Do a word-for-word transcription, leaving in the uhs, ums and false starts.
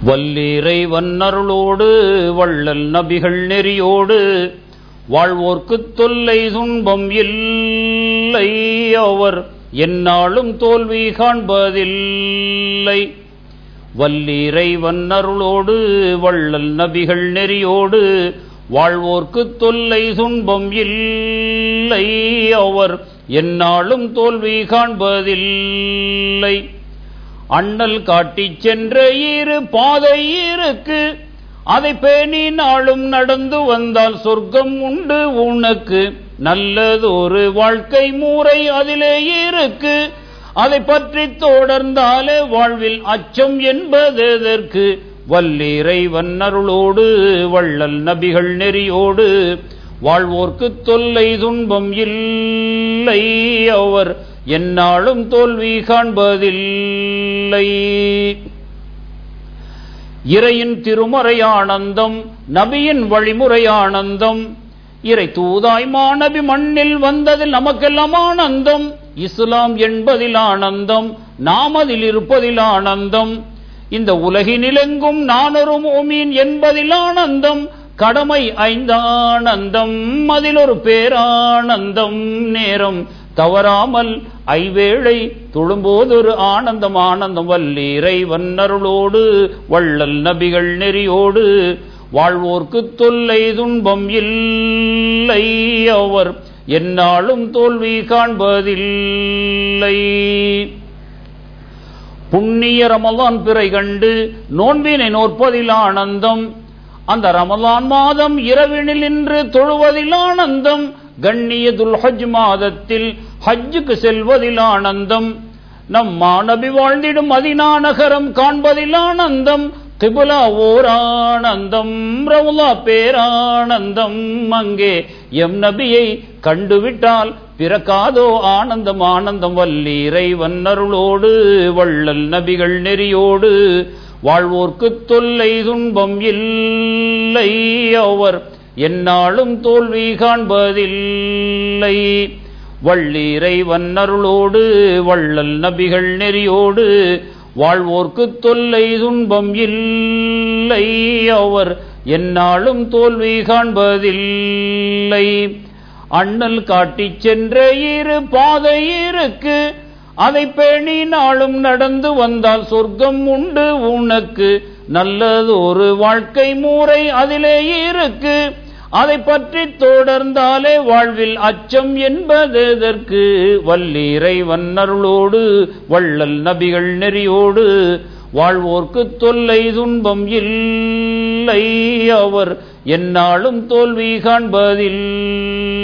வல்லிறைவன் அருளோடு வள்ளல் நபிகள் நெறியோடு வாழ்வோர்க்குத் தொல்லை துன்பம் இல்லை, அவர் எந்நாளும் தோல்வி காண்பதில்லை. வல்லிறைவன் அருளோடு வள்ளல் நபிகள் நெறியோடு வாழ்வோர்க்குத் தொல்லை துன்பம் இல்லை, அவர் எந்நாளும் தோல்வி காண்பதில்லை. அண்ணல் காட்டிச் சென்ற இரு பாதை இருக்கு, அதை பேணி நாளும் நடந்து வந்தால் சொர்க்கம் உண்டு உனக்கு. நல்லதொரு வாழ்க்கை முறை அதிலே இருக்கு, அதை பற்றி தொடர்ந்தாலே வாழ்வில் அச்சம் என்பதற்கு. வல்லிறைவன் அருளோடு வள்ளல் நபிகள் நெறியோடு வாழ்வோர்க்குத் தொல்லை துன்பம் இல்லை, அவர் எந்நாளும் தோல்வி காண்பதில்லை. இறையின் திருமறை ஆனந்தம், நபியின் வழிமுறை ஆனந்தம், இறை தூதாய் மாநபி மண்ணில் வந்ததில் நமக்கெல்லாம் ஆனந்தம். இஸ்லாம் என்பதில் ஆனந்தம், நாம் அதில் இருப்பதில் ஆனந்தம். இந்த உலகினிலெங்கும் நானொரு மோமீன் என்பதில் ஆனந்தம். கடமை ஐந்தானந்தம், அதில் ஒரு பேரானந்தம். நேரம் தவறாமல் ஐவேளை தொழும்போதொரு ஆனந்தம் ஆனந்தம். வல்லிறைவன் அருளோடு வள்ளல் நபிகள் நெறியோடு வாழ்வோர்க்குத் தொல்லை துன்பம் இல்லை, அவர் எந்நாளும் தோல்வி காண்பதில்லை. புண்ணிய ரமலான் பிறை கண்டு நோன்பினை நோற்பதில் ஆனந்தம். அந்த ரமலான் மாதம் இரவினில் நின்று தொழுவதில் ஆனந்தம். கண்ணிய துல்ஹஜ் மாதத்தில் ஹஜ்ஜுக்கு செல்வதில் ஆனந்தம். நம் மாநபி வாழ்ந்திடும் மதீனா நகரம் காண்பதில் ஆனந்தம். கிப்லா ஓர் ஆனந்தம், ரவுலா பேரானந்தம். அங்கே எம் நபியை கண்டுவிட்டால் பிறக்காதோ ஆனந்தம் ஆனந்தம். வல்லிறைவன் அருளோடு வள்ளல் நபிகள் நெறியோடு வாழ்வோர்க்குத் தொல்லை துன்பம் இல்லை, அவர் எந்நாளும் தோல்வி காண்பதில்லை. வல்லிறைவன் அருளோடு வள்ளல் நபிகள் நெறியோடு வாழ்வோர்க்குத் தொல்லை துன்பம் இல்லை, அவர் எந்நாளும் தோல்வி காண்பதில்லை. அண்ணல் காட்டிச் சென்ற இரு பாதை இருக்கு, அதை பேணி நாளும் நடந்து வந்தால் சொர்க்கம் உண்டு உனக்கு. நல்லதொரு வாழ்க்கை முறை அதிலே இருக்கு, அதை பற்றி தொடர்ந்தாலே வாழ்வில் அச்சம் என்பதற்கு. வல்லிறைவன் அருளோடு வள்ளல் நபிகள் நெறியோடு வாழ்வோர்க்குத் தொல்லை துன்பம் இல்லை, அவர் எந்நாளும் தோல்வி காண்பதில்லை.